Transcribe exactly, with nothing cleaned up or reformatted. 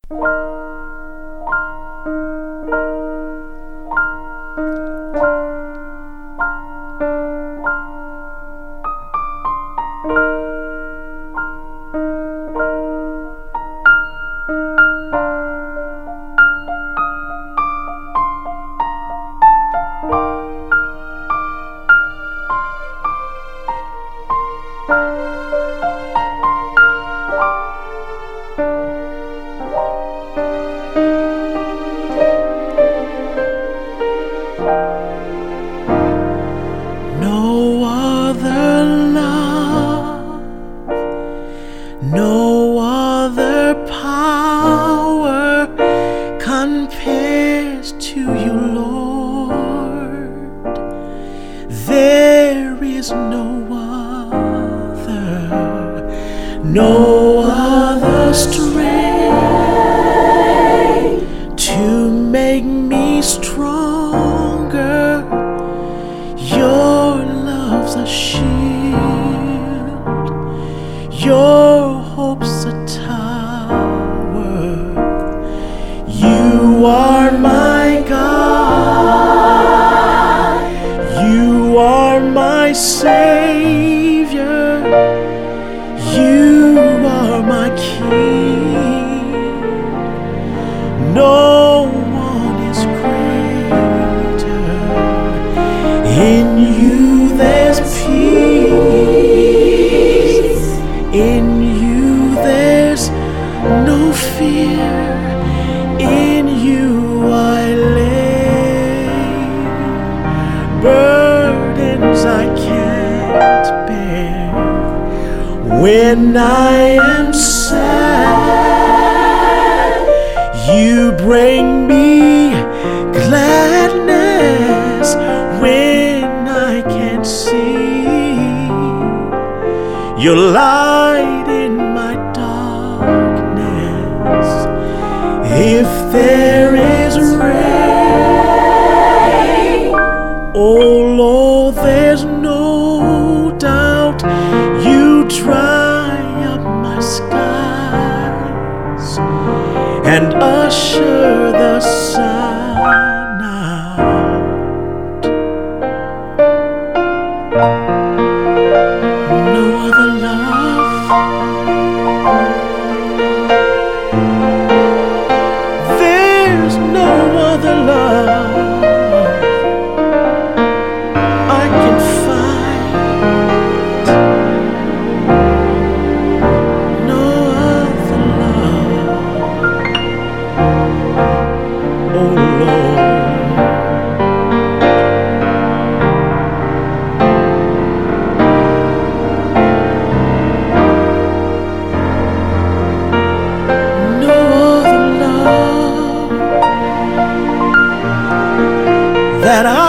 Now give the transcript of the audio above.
No other love, no other power compares to you, Lord. There is no other, no other strength to make me stronger. Your love's a shield, your hope's a tower. You are my God, you are my Savior, you are my King. No one is greater. In you there's peace, in you there's no fear, in you I lay burdens I can't bear. When I am sad, you bring me gladness. When I can't see, your light in my darkness. If there is rain, oh Lord, there's no doubt you dry up my skies and usher the sun out. No other love, there's no other love I can find. No other love, oh Lord. That I